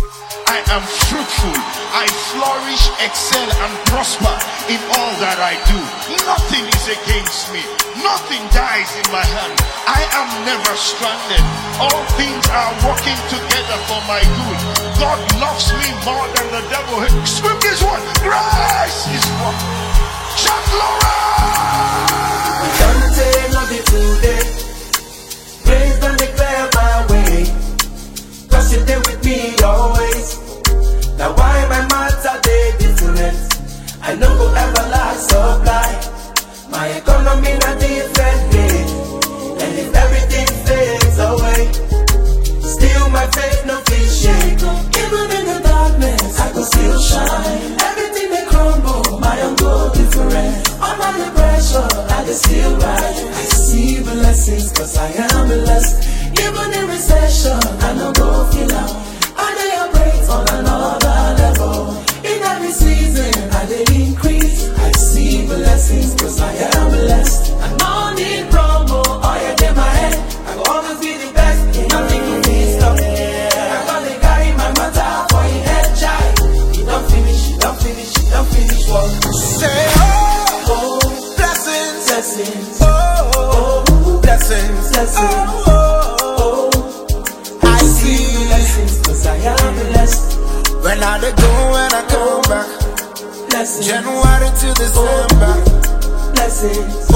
I am fruitful. I flourish, excel, and prosper in all that I do. Nothing is against me. Nothing dies in my hand. I am never stranded. All things are working together for my good. God loves me more than the devil. Scream this one. Grace is what? Jack Laura! Don't say nothing today. Grace don't declare my way. Cause you're there with me always. Now why my matter they different? I know go ever last supply. My economy not different day. And if everything fades away, still my faith no feel shake. Even in the darkness I can still shine. Everything they crumble, my own go different. Under the pressure I can still rise. I see blessings cause I am blessed. Even in recession I know go feel out. I dey operate on another level. In every season I dey increase. I see blessings cause I am blessed. I no need promo, all you get my head. I go always be the best, nothing can be stopped. I gonna carry my matter for your head, child. You don't finish, you don't finish, you don't finish what? Say oh, blessings, Blessings, oh, blessings, blessings. oh, I see. Blessings cause I am blessed. When I dey go, when I come back, Blessings, January to December. blessings.